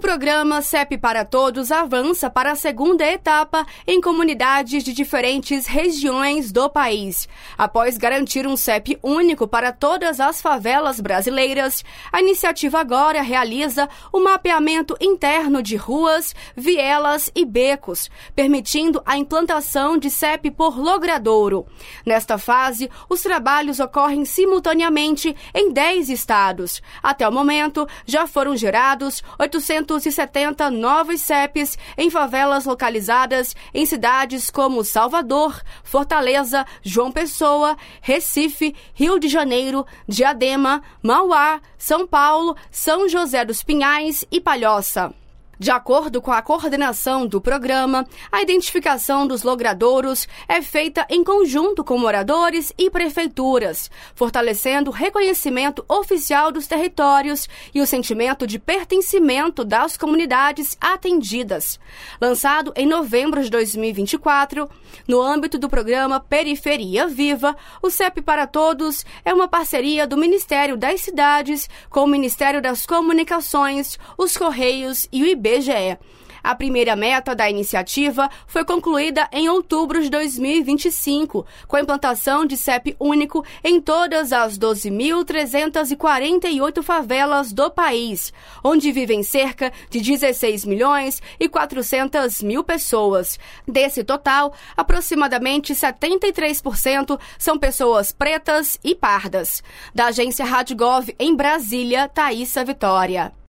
programa CEP para Todos avança para a segunda etapa em comunidades de diferentes regiões do país. Após garantir um CEP único para todas as favelas brasileiras, a iniciativa agora realiza o mapeamento interno de ruas, vielas e becos, permitindo a implantação de CEP por logradouro. Nesta fase, os trabalhos ocorrem simultaneamente em 10 estados. Até o momento, já foram gerados 870 novos CEPs em favelas localizadas em cidades como Salvador, Fortaleza, João Pessoa, Recife, Rio de Janeiro, Diadema, Mauá, São Paulo, São José dos Pinhais e Palhoça. De acordo com a coordenação do programa, a identificação dos logradouros é feita em conjunto com moradores e prefeituras, fortalecendo o reconhecimento oficial dos territórios e o sentimento de pertencimento das comunidades atendidas. Lançado em novembro de 2024, no âmbito do programa Periferia Viva, o CEP para Todos é uma parceria do Ministério das Cidades com o Ministério das Comunicações, os Correios e o IBGE. A primeira meta da iniciativa foi concluída em outubro de 2025, com a implantação de CEP único em todas as 12.348 favelas do país, onde vivem cerca de 16 milhões e 400 mil pessoas. Desse total, aproximadamente 73% são pessoas pretas e pardas. Da agência Rádio Gov em Brasília, Thaísa Vitória.